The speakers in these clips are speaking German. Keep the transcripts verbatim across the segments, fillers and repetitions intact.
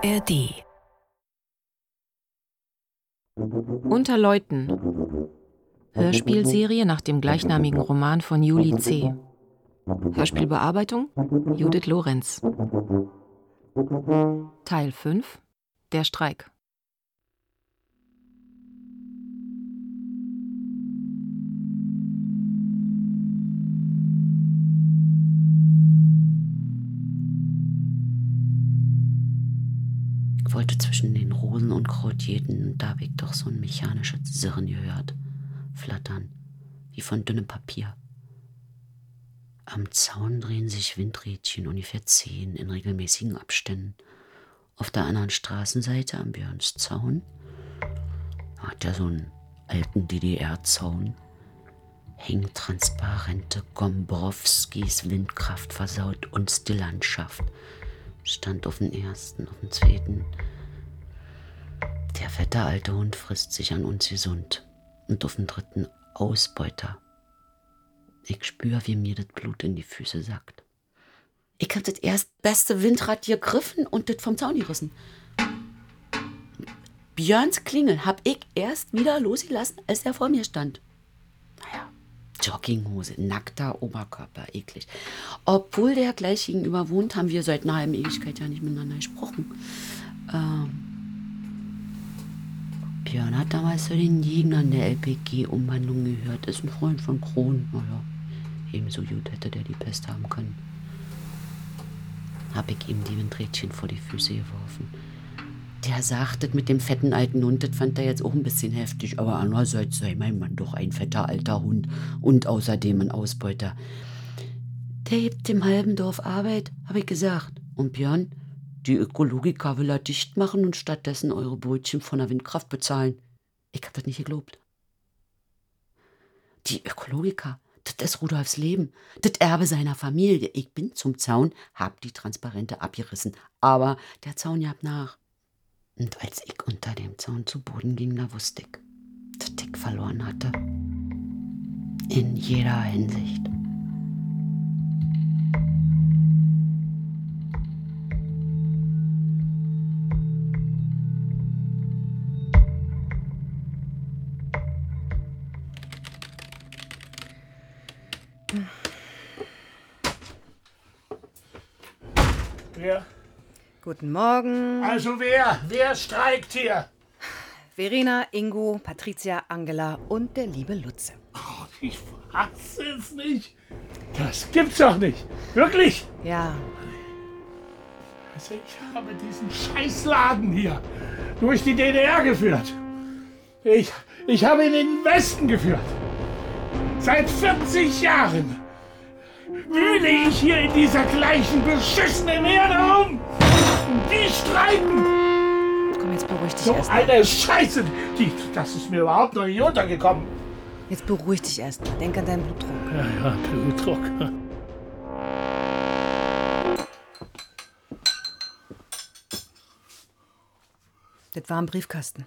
R D. Unter Leuten. Hörspielserie nach dem gleichnamigen Roman von Julie C. Hörspielbearbeitung Judith Lorenz. Teil fünf. Der Streik. Ich wollte zwischen den Rosen und Krautjäten, da hab ich doch so ein mechanisches Sirren gehört. Flattern, wie von dünnem Papier. Am Zaun drehen sich Windrädchen, ungefähr zehn, in regelmäßigen Abständen. Auf der anderen Straßenseite, am Björnszaun, hat er so einen alten D D R-Zaun, hängen transparente Gombrowskis Windkraft versaut uns die Landschaft. Stand auf den ersten, auf den zweiten. Der fette alte Hund frisst sich an uns gesund. Und auf den dritten Ausbeuter. Ich spür, wie mir das Blut in die Füße sackt. Ich hab das erstbeste Windrad gegriffen und das vom Zaun gerissen. Björns Klingel hab ich erst wieder losgelassen, als er vor mir stand. Naja, Jogginghose, nackter Oberkörper, eklig. Obwohl der gleich gegenüber wohnt, haben wir seit einer halben Ewigkeit ja nicht miteinander gesprochen. Ähm, Björn hat damals zu den Gegnern der L P G-Umwandlung gehört, ist ein Freund von Kron. Naja, ebenso gut hätte der die Pest haben können. Hab ich ihm die Windrädchen vor die Füße geworfen. Der sagt, das mit dem fetten alten Hund, das fand er jetzt auch ein bisschen heftig, aber andererseits sei mein Mann doch ein fetter alter Hund und außerdem ein Ausbeuter. Der gibt dem halben Dorf Arbeit, hab ich gesagt. Und Björn, die Ökologiker will er dicht machen und stattdessen eure Brötchen von der Windkraft bezahlen. Ich hab das nicht geglaubt. Die Ökologiker, das ist Rudolfs Leben, das Erbe seiner Familie. Ich bin zum Zaun, hab die Transparente abgerissen, aber der Zaun gab nach. Und als ich unter dem Zaun zu Boden ging, da wusste ich, dass ich verloren hatte. In jeder Hinsicht. Wer? Guten Morgen. Also wer? Wer streikt hier? Verena, Ingo, Patricia, Angela und der liebe Lutze. Oh, ich fasse es nicht. Das gibt's doch nicht. Wirklich? Ja. Also ich habe diesen Scheißladen hier durch die D D R geführt. Ich, ich habe ihn in den Westen geführt. Seit vierzig Jahren wühle ich hier in dieser gleichen beschissenen Erde rum. Die streiken! Komm, jetzt beruhig dich So erst eine mal. Scheiße! Die, das ist mir überhaupt noch nicht untergekommen. Jetzt beruhig dich erst mal. Denk an deinen Blutdruck. Ja, ja, Blutdruck. Das war im Briefkasten.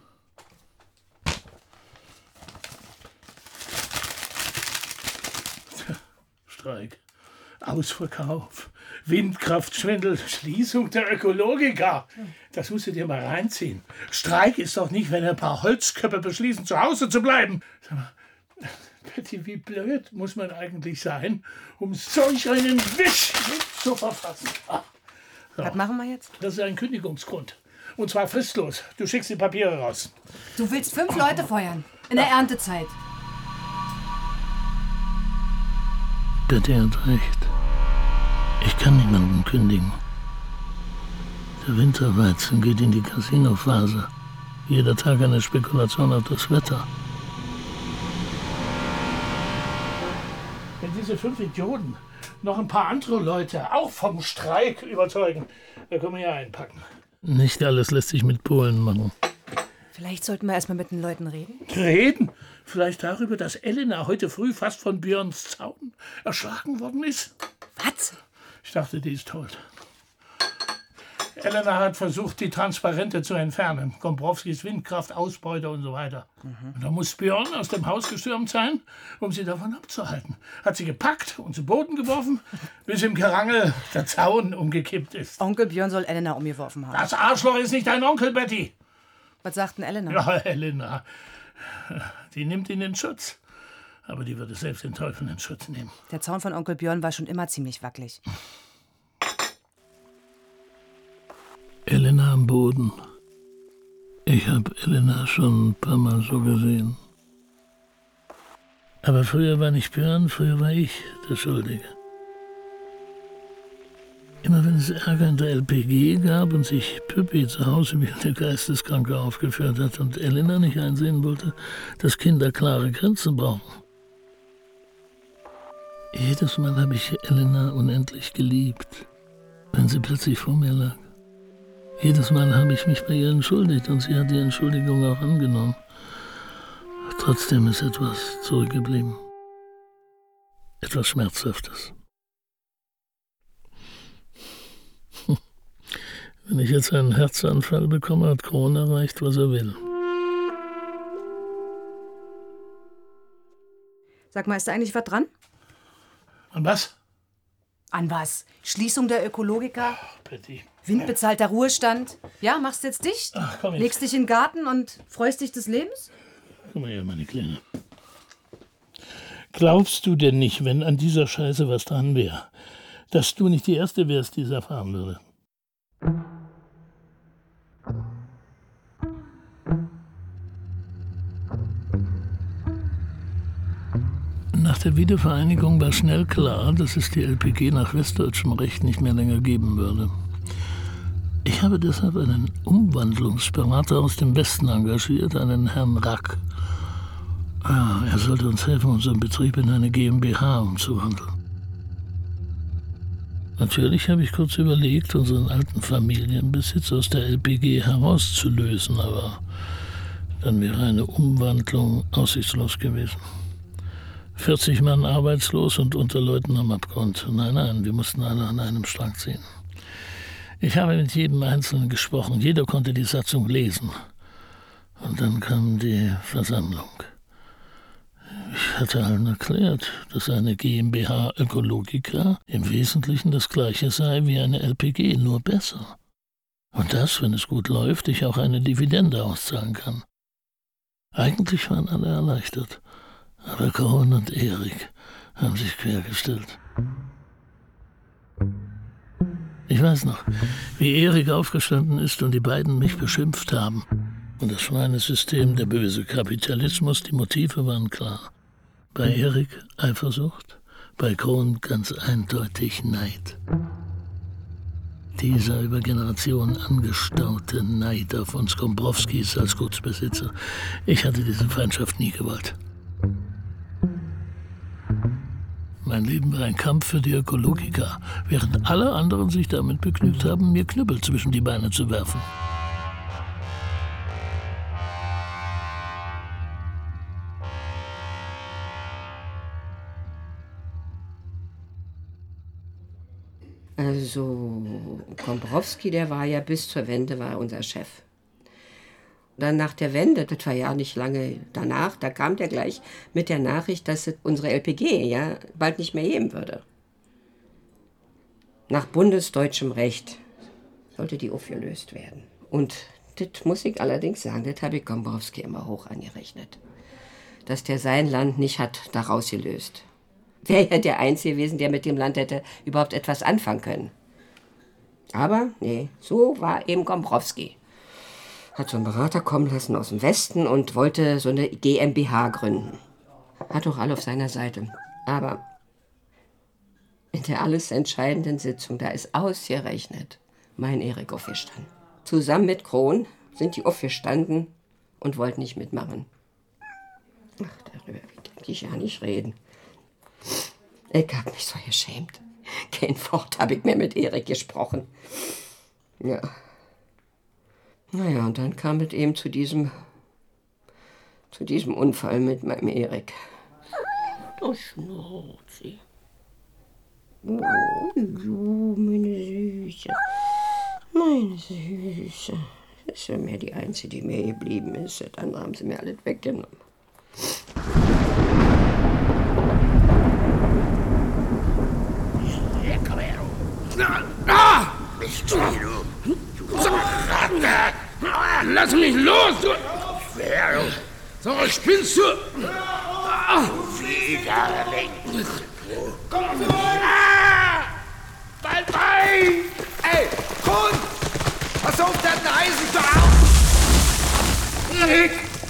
Streik, Ausverkauf, Windkraftschwindel, Schließung der Ökologiker. Das musst du dir mal reinziehen. Streik ist doch nicht, wenn ein paar Holzköpfe beschließen, zu Hause zu bleiben. Sag mal, Betty, wie blöd muss man eigentlich sein, um solch einen Wisch zu verfassen? Ah, so. Was machen wir jetzt? Das ist ein Kündigungsgrund. Und zwar fristlos. Du schickst die Papiere raus. Du willst fünf Leute feuern. In der Erntezeit. Betty hat recht. Ich kann niemanden kündigen. Der Winterweizen geht in die Casino-Phase. Jeder Tag eine Spekulation auf das Wetter. Wenn diese fünf Idioten noch ein paar andere Leute auch vom Streik überzeugen, dann können wir ja einpacken. Nicht alles lässt sich mit Polen machen. Vielleicht sollten wir erstmal mit den Leuten reden. Reden? Vielleicht darüber, dass Elena heute früh fast von Björns Zaun erschlagen worden ist? Was? Ich dachte, die ist tot. Elena hat versucht, die Transparente zu entfernen. Gombrowskis Windkraft, Ausbeute und so weiter. Mhm. Und da muss Björn aus dem Haus gestürmt sein, um sie davon abzuhalten. Hat sie gepackt und zu Boden geworfen, bis im Gerangel der Zaun umgekippt ist. Onkel Björn soll Elena umgeworfen haben. Das Arschloch ist nicht dein Onkel, Betty. Was sagt denn Elena? Ja, Elena. Die nimmt ihn in Schutz. Aber die würde selbst den Teufel in Schutz nehmen. Der Zaun von Onkel Björn war schon immer ziemlich wackelig. Elena am Boden. Ich habe Elena schon ein paar Mal so gesehen. Aber früher war nicht Björn, früher war ich der Schuldige. Immer wenn es Ärger in der L P G gab und sich Püppi zu Hause wie eine Geisteskranke aufgeführt hat und Elena nicht einsehen wollte, dass Kinder klare Grenzen brauchen. Jedes Mal habe ich Elena unendlich geliebt, wenn sie plötzlich vor mir lag. Jedes Mal habe ich mich bei ihr entschuldigt und sie hat die Entschuldigung auch angenommen. Trotzdem ist etwas zurückgeblieben. Etwas Schmerzhaftes. Wenn ich jetzt einen Herzanfall bekomme, hat Kron erreicht, was er will. Sag mal, ist da eigentlich was dran? An was? An was? Schließung der Ökologiker? Ach, Betty. Windbezahlter Ruhestand? Ja, machst du jetzt dicht? Ach, komm jetzt. Legst dich in den Garten und freust dich des Lebens? Guck mal her, meine Kleine. Glaubst du denn nicht, wenn an dieser Scheiße was dran wäre, dass du nicht die Erste wärst, die es erfahren würde? Nach der Wiedervereinigung war schnell klar, dass es die L P G nach westdeutschem Recht nicht mehr länger geben würde. Ich habe deshalb einen Umwandlungsberater aus dem Westen engagiert, einen Herrn Rack. Ah, er sollte uns helfen, unseren Betrieb in eine GmbH umzuwandeln. Natürlich habe ich kurz überlegt, unseren alten Familienbesitz aus der L P G herauszulösen, aber dann wäre eine Umwandlung aussichtslos gewesen. vierzig Mann arbeitslos und unter Leuten am Abgrund. Nein, nein, wir mussten alle an einem Strang ziehen. Ich habe mit jedem Einzelnen gesprochen, jeder konnte die Satzung lesen. Und dann kam die Versammlung. Ich hatte allen erklärt, dass eine GmbH Ökologica im Wesentlichen das Gleiche sei wie eine L P G, nur besser. Und dass, wenn es gut läuft, ich auch eine Dividende auszahlen kann. Eigentlich waren alle erleichtert. Aber Kron und Erik haben sich quergestellt. Ich weiß noch, wie Erik aufgestanden ist und die beiden mich beschimpft haben. Und das Schweinesystem, der böse Kapitalismus, die Motive waren klar. Bei Erik Eifersucht, bei Kron ganz eindeutig Neid. Dieser über Generationen angestaute Neid auf uns Gombrowskis als Gutsbesitzer. Ich hatte diese Feindschaft nie gewollt. Mein Leben war ein Kampf für die Ökologiker, während alle anderen sich damit begnügt haben, mir Knüppel zwischen die Beine zu werfen. Also, Gombrowski, der war ja bis zur Wende war unser Chef. Dann nach der Wende, das war ja nicht lange danach, da kam der gleich mit der Nachricht, dass es unsere L P G ja bald nicht mehr geben würde. Nach bundesdeutschem Recht sollte die aufgelöst werden. Und das muss ich allerdings sagen, das habe ich Gombrowski immer hoch angerechnet. Dass der sein Land nicht hat daraus gelöst. Wäre ja der Einzige gewesen, der mit dem Land hätte überhaupt etwas anfangen können. Aber nee, so war eben Gombrowski. Hat so einen Berater kommen lassen aus dem Westen und wollte so eine GmbH gründen. Hat auch alle auf seiner Seite. Aber in der alles entscheidenden Sitzung, da ist ausgerechnet mein Erik aufgestanden. Zusammen mit Kron sind die aufgestanden und wollten nicht mitmachen. Ach, darüber will ich ja nicht reden. Ich hab mich so geschämt. Kein Wort habe ich mehr mit Erik gesprochen. Ja. Naja, und dann kam es eben zu diesem, zu diesem Unfall mit meinem Erik. Das Schnurzi. Oh, meine Süße. Na, Meine Süße. Das ist ja mehr die Einzige, die mir geblieben ist. Das andere haben sie mir alles weggenommen. Komm her, du. Ah! Nicht du. Lass mich los, du. Wer, du? So, spinnst du? Ah! Flieger weg. Komm zurück! Ah! Mein Bein! Ey, Hund! Pass auf, der hat ein Eisen doch auf! Erik!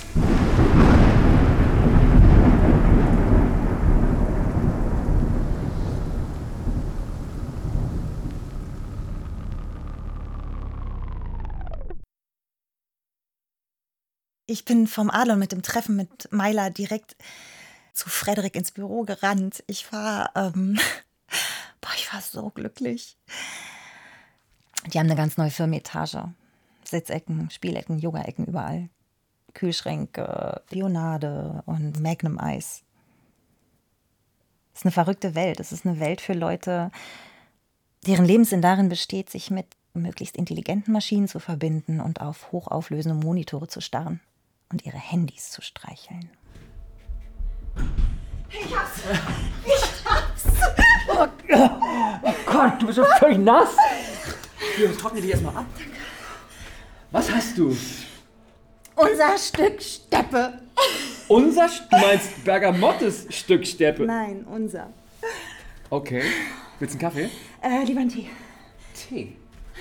Ich bin vom Adlon mit dem Treffen mit Myla direkt zu Frederik ins Büro gerannt. Ich war, ähm, boah, ich war so glücklich. Die haben eine ganz neue Firmenetage. Sitzecken, Spielecken, Yoga-Ecken überall. Kühlschränke, Bionade und Magnum-Eis. Es ist eine verrückte Welt. Es ist eine Welt für Leute, deren Lebenssinn darin besteht, sich mit möglichst intelligenten Maschinen zu verbinden und auf hochauflösende Monitore zu starren und ihre Handys zu streicheln. Ich hab's! Ich hab's! Oh, oh Gott, du bist so völlig nass! Hier, trockne dich erstmal ab. Danke. Was hast du? Unser Stück Steppe. Unser? Du meinst Bergamottes Stück Steppe? Nein, unser. Okay. Willst du einen Kaffee? Äh, lieber einen Tee. Tee.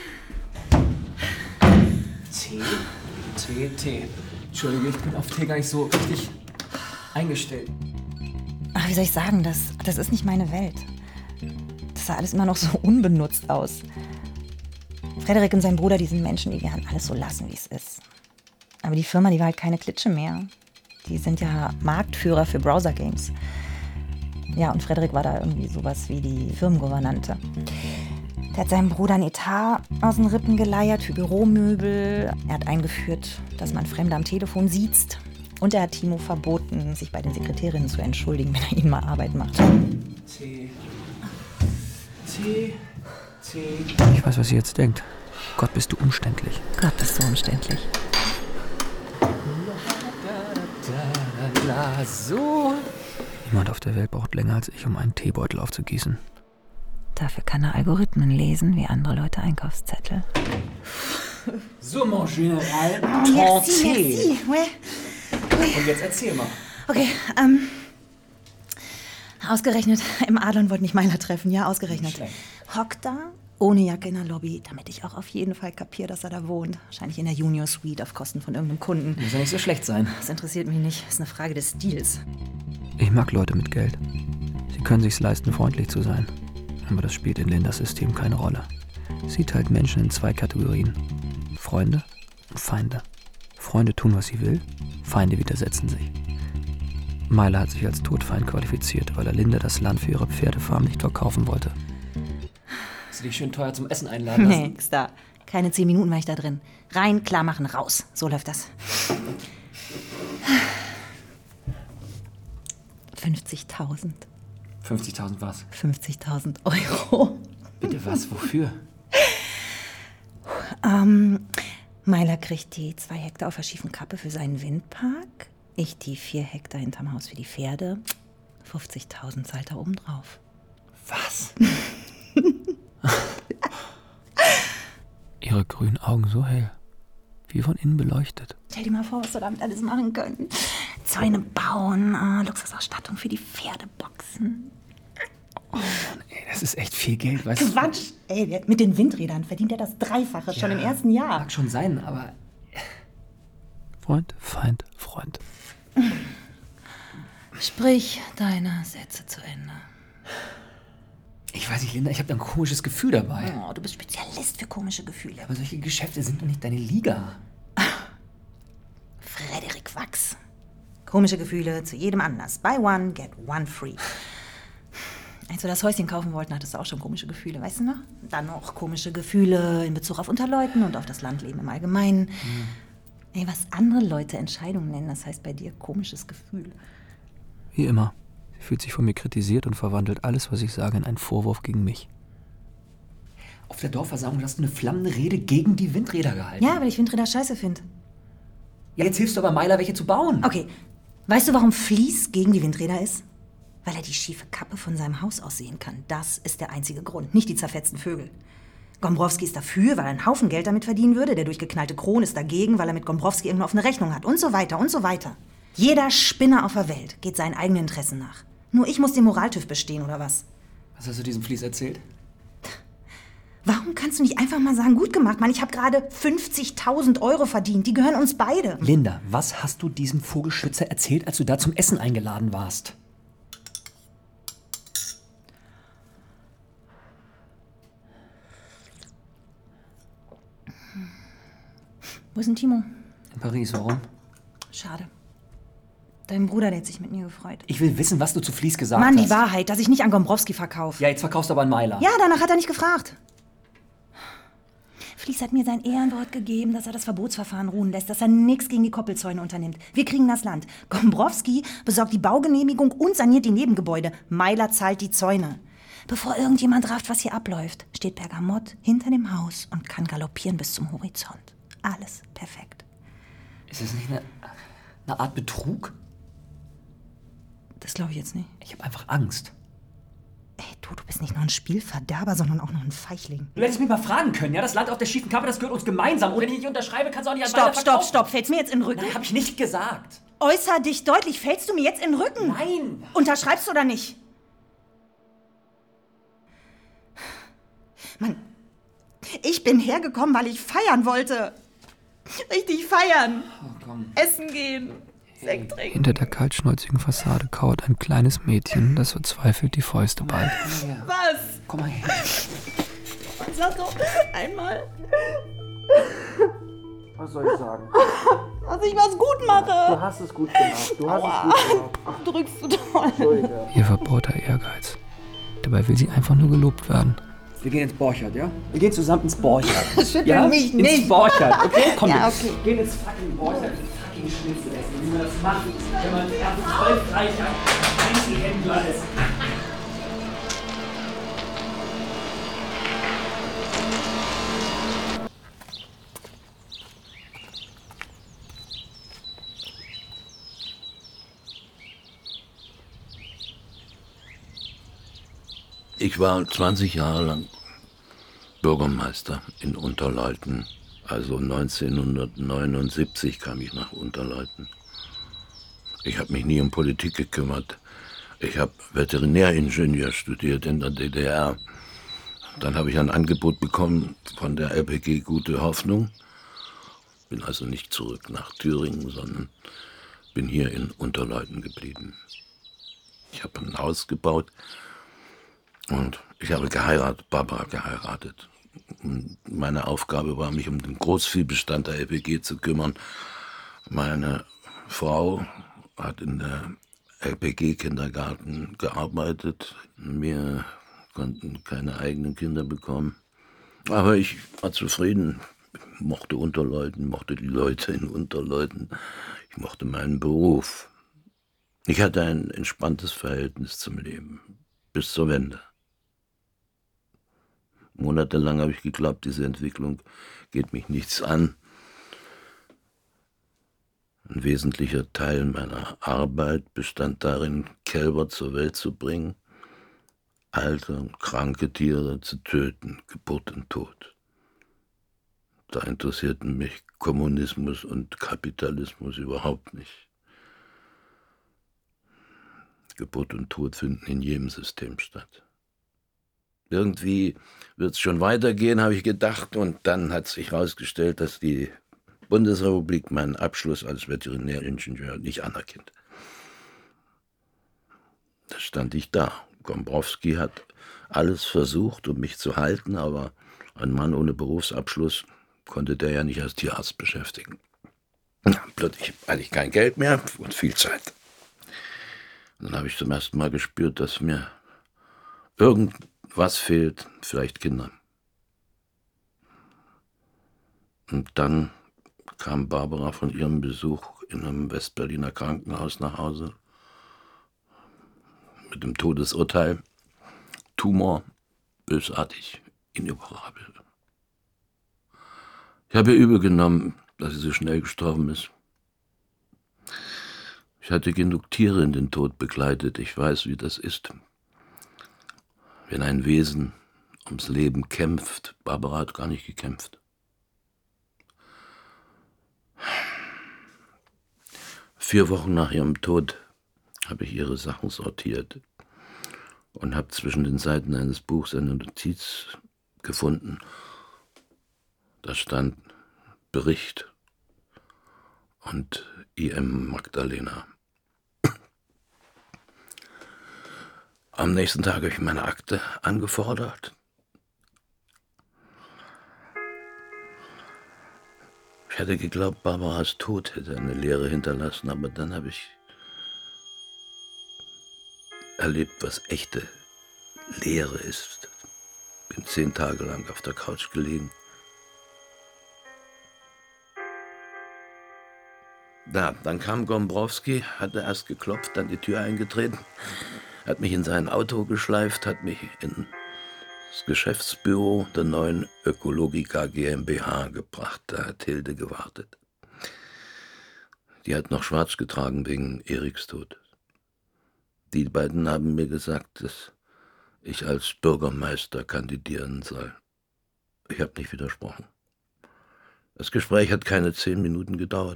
Tee, Tee, Tee. Entschuldige, ich bin auf Tee gar nicht so richtig eingestellt. Ach, wie soll ich sagen, das, das ist nicht meine Welt. Das sah alles immer noch so unbenutzt aus. Frederik und sein Bruder, die sind Menschen, die werden alles so lassen, wie es ist. Aber die Firma, die war halt keine Klitsche mehr. Die sind ja Marktführer für Browser-Games. Ja, und Frederik war da irgendwie sowas wie die Firmengouvernante. Der hat seinem Bruder ein Etat aus den Rippen geleiert für Büromöbel. Er hat eingeführt, dass man Fremde am Telefon siezt. Und er hat Timo verboten, sich bei den Sekretärinnen zu entschuldigen, wenn er ihnen mal Arbeit macht. Tee. Tee. Tee. Ich weiß, was ihr jetzt denkt. Gott, bist du umständlich. Gott, bist du umständlich. So. Niemand auf der Welt braucht länger als ich, um einen Teebeutel aufzugießen. Dafür kann er Algorithmen lesen, wie andere Leute Einkaufszettel. So, mon général, oh, ton merci, Tee. merci. Ouais. Oui. Und jetzt erzähl mal. Okay, ähm... ausgerechnet, im Adlon wollte mich Myla treffen, ja, ausgerechnet. Hockt da, ohne Jacke in der Lobby, damit ich auch auf jeden Fall kapiere, dass er da wohnt. Wahrscheinlich in der Junior Suite auf Kosten von irgendeinem Kunden. Muss ja nicht so schlecht sein. Das interessiert mich nicht, das ist eine Frage des Stils. Ich mag Leute mit Geld. Sie können sich's leisten, freundlich zu sein. Aber das spielt in Lindas System keine Rolle. Sie teilt Menschen in zwei Kategorien. Freunde und Feinde. Freunde tun, was sie will, Feinde widersetzen sich. Myla hat sich als Todfeind qualifiziert, weil er Linda das Land für ihre Pferdefarm nicht verkaufen wollte. Hast du dich schön teuer zum Essen einladen lassen? Nix da. Keine zehn Minuten war ich da drin. Rein, klar machen, raus. So läuft das. fünfzigtausend. fünfzigtausend was? fünfzigtausend Euro. Bitte was? Wofür? Ähm, Myla kriegt die zwei Hektar auf der schiefen Kappe für seinen Windpark. Ich die vier Hektar hinterm Haus für die Pferde. fünfzigtausend zahlt er obendrauf. Was? Ihre grünen Augen so hell. Wie von innen beleuchtet. Stell dir mal vor, was wir damit alles machen können. Zäune bauen, äh, Luxusausstattung für die Pferdeboxen. Oh Mann, ey, das ist echt viel Geld, weißt du? Quatsch! Ey, der, mit den Windrädern verdient er das Dreifache ja, schon im ersten Jahr. Mag schon sein, aber... Freund, Feind, Freund. Sprich deine Sätze zu Ende. Ich weiß nicht, Linda, ich habe da ein komisches Gefühl dabei. Oh, du bist Spezialist für komische Gefühle. Aber solche Geschäfte sind doch nicht deine Liga. Frederik Wachs. Komische Gefühle zu jedem Anlass. Buy one, get one free. Als wir das Häuschen kaufen wollten, hattest du auch schon komische Gefühle, weißt du noch? Dann noch komische Gefühle in Bezug auf Unterleuten und auf das Landleben im Allgemeinen. Hm. Ey, was andere Leute Entscheidungen nennen, das heißt bei dir komisches Gefühl. Wie immer. Sie fühlt sich von mir kritisiert und verwandelt alles, was ich sage, in einen Vorwurf gegen mich. Auf der Dorfversammlung hast du eine flammende Rede gegen die Windräder gehalten. Ja, weil ich Windräder scheiße finde. Ja, jetzt hilfst du aber Meiler, welche zu bauen. Okay, weißt du, warum Flies gegen die Windräder ist? Weil er die schiefe Kappe von seinem Haus aus sehen kann. Das ist der einzige Grund, nicht die zerfetzten Vögel. Gombrowski ist dafür, weil er einen Haufen Geld damit verdienen würde. Der durchgeknallte Kron ist dagegen, weil er mit Gombrowski irgendeine offene Rechnung hat. Und so weiter und so weiter. Jeder Spinner auf der Welt geht seinen eigenen Interessen nach. Nur ich muss den Moraltüv bestehen, oder was? Was hast du diesem Flies erzählt? Warum kannst du nicht einfach mal sagen, gut gemacht, Mann, ich habe gerade fünfzigtausend Euro verdient. Die gehören uns beide. Linda, was hast du diesem Vogelschützer erzählt, als du da zum Essen eingeladen warst? Wo ist denn Timo? In Paris, warum? Schade. Dein Bruder, der hat sich mit mir gefreut. Ich will wissen, was du zu Flies gesagt Mann, hast. die Wahrheit, dass ich nicht an Gombrowski verkaufe. Ja, jetzt verkaufst du aber an Meiler. Ja, danach hat er nicht gefragt. Flies hat mir sein Ehrenwort gegeben, dass er das Verbotsverfahren ruhen lässt, dass er nichts gegen die Koppelzäune unternimmt. Wir kriegen das Land. Gombrowski besorgt die Baugenehmigung und saniert die Nebengebäude. Meiler zahlt die Zäune. Bevor irgendjemand rafft, was hier abläuft, steht Bergamott hinter dem Haus und kann galoppieren bis zum Horizont. Alles perfekt. Ist das nicht eine, eine Art Betrug? Das glaube ich jetzt nicht. Ich habe einfach Angst. Ey, du, du bist nicht nur ein Spielverderber, sondern auch noch ein Feichling. Du hättest mich mal fragen können, ja? Das Land auf der schiefen Kappe, das gehört uns gemeinsam. Oder wenn ich nicht unterschreibe, kannst du auch nicht an Stopp, Meiler stopp, verkaufen. stopp. Fällt's mir jetzt in den Rücken? Nein, hab ich nicht gesagt. Äußer dich deutlich. Fällst du mir jetzt in den Rücken? Nein. Unterschreibst du oder nicht? Mann, ich bin hergekommen, weil ich feiern wollte. Richtig feiern. Oh, komm. Essen gehen. Sekt trinken. Hinter der kaltschnäuzigen Fassade kauert ein kleines Mädchen, das verzweifelt die Fäuste ballt. Was? Komm mal her. Sag doch einmal, Was soll ich sagen? dass ich was gut mache. Du hast es gut gemacht. Du hast Aua. es gut gemacht. Ach, drückst du doll. Entschuldige. Ihr verbauter Ehrgeiz. Dabei will sie einfach nur gelobt werden. Wir gehen ins Borchardt, ja? Wir gehen zusammen ins Borchardt. Schüttel ja? mich nicht. Ins Borchardt, okay? Komm, ja, mit. okay. Gehen ins fucking Borchardt. Fucking Schnitzel essen. Wie man das macht, wenn man erfolgreicher Einzelhändler ist. Ich war zwanzig Jahre lang Bürgermeister in Unterleuthen. Also neunzehnhundertneunundsiebzig kam ich nach Unterleuthen. Ich habe mich nie um Politik gekümmert. Ich habe Veterinäringenieur studiert in der D D R. Dann habe ich ein Angebot bekommen von der L P G Gute Hoffnung. Bin also nicht zurück nach Thüringen, sondern bin hier in Unterleuthen geblieben. Ich habe ein Haus gebaut. Und ich habe geheiratet, Barbara geheiratet. Und meine Aufgabe war, mich um den Großviehbestand der L P G zu kümmern. Meine Frau hat in der L P G-Kindergarten gearbeitet. Wir konnten keine eigenen Kinder bekommen. Aber ich war zufrieden. Ich mochte Unterleuthen, mochte die Leute in Unterleuthen. Ich mochte meinen Beruf. Ich hatte ein entspanntes Verhältnis zum Leben. Bis zur Wende. Monatelang habe ich geglaubt, diese Entwicklung geht mich nichts an. Ein wesentlicher Teil meiner Arbeit bestand darin, Kälber zur Welt zu bringen, alte und kranke Tiere zu töten, Geburt und Tod. Da interessierten mich Kommunismus und Kapitalismus überhaupt nicht. Geburt und Tod finden in jedem System statt. Irgendwie wird es schon weitergehen, habe ich gedacht, und dann hat sich herausgestellt, dass die Bundesrepublik meinen Abschluss als Veterinäringenieur nicht anerkennt. Da stand ich da. Gombrowski hat alles versucht, um mich zu halten, aber ein Mann ohne Berufsabschluss konnte der ja nicht als Tierarzt beschäftigen. Plötzlich hatte ich kein Geld mehr und viel Zeit. Und dann habe ich zum ersten Mal gespürt, dass mir irgendwas fehlt, vielleicht Kinder. Und dann kam Barbara von ihrem Besuch in einem Westberliner Krankenhaus nach Hause mit dem Todesurteil. Tumor, bösartig, Inüberabel. Ich habe ihr übel genommen, dass sie so schnell gestorben ist. Ich hatte genug Tiere in den Tod begleitet. Ich weiß, wie das ist. Wenn ein Wesen ums Leben kämpft. Barbara hat gar nicht gekämpft. Vier Wochen nach ihrem Tod habe ich ihre Sachen sortiert und habe zwischen den Seiten eines Buchs eine Notiz gefunden. Da stand Bericht und I M Magdalena. Am nächsten Tag habe ich meine Akte angefordert. Ich hatte geglaubt, Barbaras Tod hätte eine Leere hinterlassen, aber dann habe ich erlebt, was echte Leere ist. Bin zehn Tage lang auf der Couch gelegen. Da, dann kam Gombrowski, hatte erst geklopft, dann die Tür eingetreten, hat mich in sein Auto geschleift, hat mich in das Geschäftsbüro der neuen Ökologika GmbH gebracht. Da hat Hilde gewartet. Die hat noch schwarz getragen wegen Eriks Tod. Die beiden haben mir gesagt, dass ich als Bürgermeister kandidieren soll. Ich habe nicht widersprochen. Das Gespräch hat keine zehn Minuten gedauert.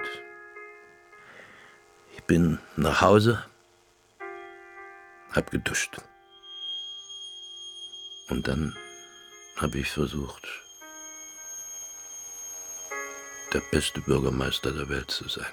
Ich bin nach Hause, hab geduscht. Und dann habe ich versucht, der beste Bürgermeister der Welt zu sein.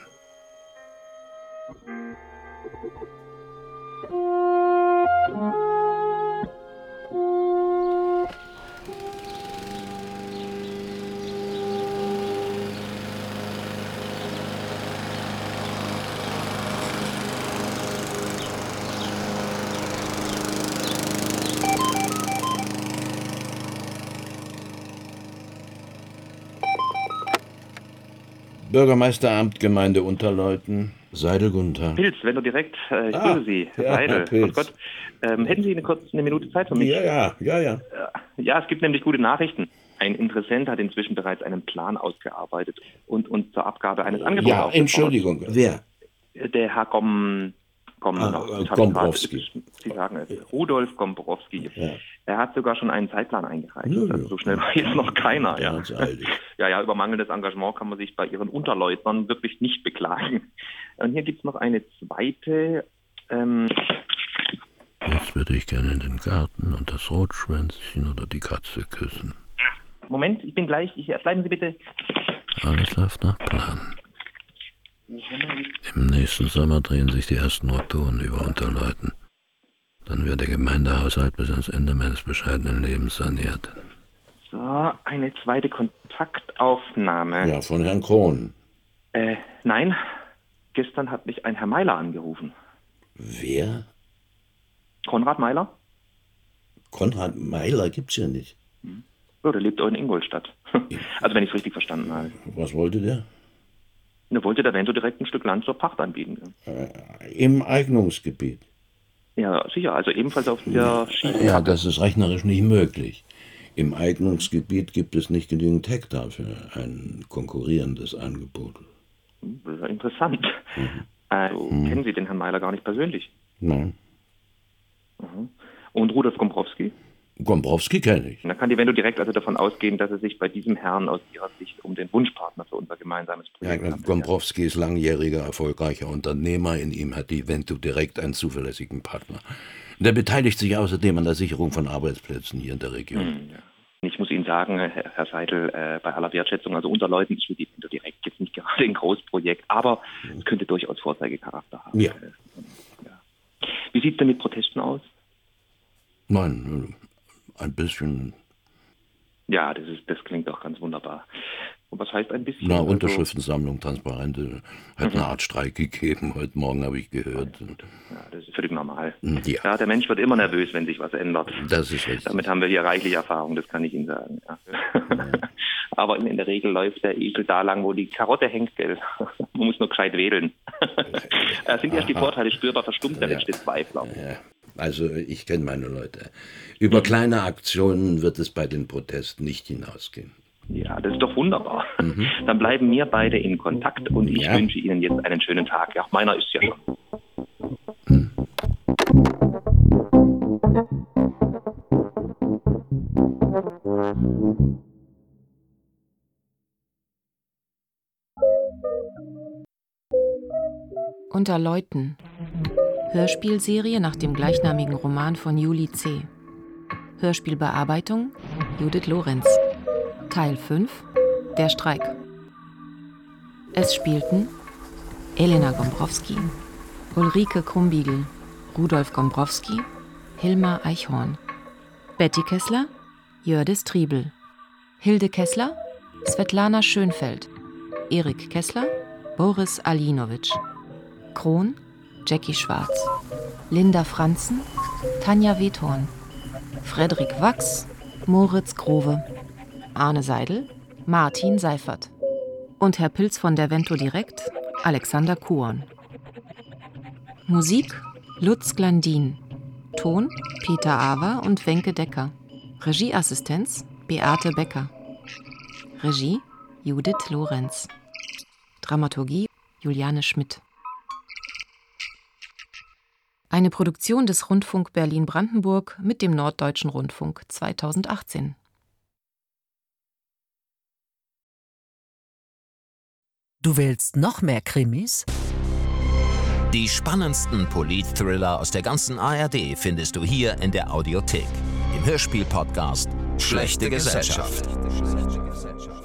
Bürgermeisteramt, Gemeinde Unterleuten, Seidel, guten Tag. Pilz, wenn du direkt, äh, ich Ah, grüße Sie, Herr ja, Seidel. Herr Pilz. Grüß Gott. Ähm, hätten Sie eine kurz eine Minute Zeit für mich? Ja, ja, ja, ja. Ja, es gibt nämlich gute Nachrichten. Ein Interessent hat inzwischen bereits einen Plan ausgearbeitet und uns zur Abgabe eines Angebots Ja, aufgefordert. Entschuldigung, wer? Der Herr Gom... Gom Ah, noch, äh, das hab ich Gombrowski. gerade- Sie sagen es. Rudolf Gombrowski. Ja. Er hat sogar schon einen Zeitplan eingereicht. Ja, Also ja. so schnell war jetzt noch keiner. Ja. Ganz eilig. ja, ja, über mangelndes Engagement kann man sich bei Ihren Unterleutnern wirklich nicht beklagen. Und hier gibt es noch eine zweite... Ähm, Jetzt würde ich gerne in den Garten und das Rotschwänzchen oder die Katze küssen. Moment, ich bin gleich. Ich, bleiben Sie bitte. Alles läuft nach Plan. Im nächsten Sommer drehen sich die ersten Rotoren über Unterleuten. Dann wird der Gemeindehaushalt bis ans Ende meines bescheidenen Lebens saniert. So, eine zweite Kontaktaufnahme. Ja, von Herrn Krohn. Äh, nein. Gestern hat mich ein Herr Meiler angerufen. Wer? Konrad Meiler? Konrad Meiler gibt's ja nicht. Ja, der lebt auch in Ingolstadt. Also wenn ich es richtig verstanden habe. Was wollte der? Er wollte der Vento direkt ein Stück Land zur Pacht anbieten. Äh, Im Eignungsgebiet. Ja, sicher. Also ebenfalls auf der Schiene. Ja, das ist rechnerisch nicht möglich. Im Eignungsgebiet gibt es nicht genügend Hektar für ein konkurrierendes Angebot. Das ist ja interessant. Mhm. Also, Mhm. kennen Sie den Herrn Meiler gar nicht persönlich? Nein. Mhm. Und Rudolf Gombrowski? Gombrowski kenne ich. Da kann die Vento direkt also davon ausgehen, dass es sich bei diesem Herrn aus Ihrer Sicht um den Wunschpartner für unser gemeinsames Ja, Projekt handelt. Gombrowski ist langjähriger, erfolgreicher Unternehmer. In ihm hat die Vento direkt einen zuverlässigen Partner. Der beteiligt sich außerdem an der Sicherung von Arbeitsplätzen hier in der Region. Hm, ja. Ich muss Ihnen sagen, Herr Herr Seidel, äh, bei aller Wertschätzung, also Unterleuten ist für die Vento direkt jetzt nicht gerade ein Großprojekt, aber es könnte durchaus Vorzeigecharakter haben. Ja. Äh, ja. Wie sieht es denn mit Protesten aus? Nein, ein bisschen. Ja, das ist, das klingt auch ganz wunderbar. Und was heißt ein bisschen? Na, Also- Unterschriftensammlung, Transparente. Hat Mhm. eine Art Streik gegeben. Heute Morgen habe ich gehört. Ja, das ist völlig normal. Ja. Ja, der Mensch wird immer nervös, wenn sich was ändert. Das ist richtig. Damit haben wir hier reichlich Erfahrung, das kann ich Ihnen sagen. Ja. Aber in der Regel läuft der Esel da lang, wo die Karotte hängt, gell? Man muss nur gescheit wedeln. Es sind erst die Aha. Vorteile spürbar, verstummt der Ja. letzte Zweifler. Ja. Also ich kenne meine Leute. Über kleine Aktionen wird es bei den Protesten nicht hinausgehen. Ja, das ist doch wunderbar. Mhm. Dann bleiben wir beide in Kontakt und ich Ja. wünsche Ihnen jetzt einen schönen Tag. Ja, meiner ist ja schon. Unter Leuten. Hörspielserie nach dem gleichnamigen Roman von Juli C. Hörspielbearbeitung Judith Lorenz. Teil fünf. Der Streik. Es spielten Elena Gombrowski, Ulrike Krumbiegel, Rudolf Gombrowski, Hilma Eichhorn, Betty Kessler, Jördis Triebel, Hilde Kessler, Svetlana Schönfeld, Erik Kessler, Boris Alinowitsch, Kron, Jackie Schwarz, Linda Franzen, Tanja Wethorn, Frederik Wachs, Moritz Grove, Arne Seidel, Martin Seifert und Herr Pilz von der Vento Direkt, Alexander Kuhn. Musik Lutz Glandin, Ton Peter Awer und Wenke Decker, Regieassistenz Beate Becker, Regie Judith Lorenz, Dramaturgie Juliane Schmidt. Eine Produktion des Rundfunk Berlin-Brandenburg mit dem Norddeutschen Rundfunk zweitausendachtzehn. Du willst noch mehr Krimis? Die spannendsten Polit-Thriller aus der ganzen A R D findest du hier in der Audiothek. Im Hörspiel-Podcast Schlechte Gesellschaft.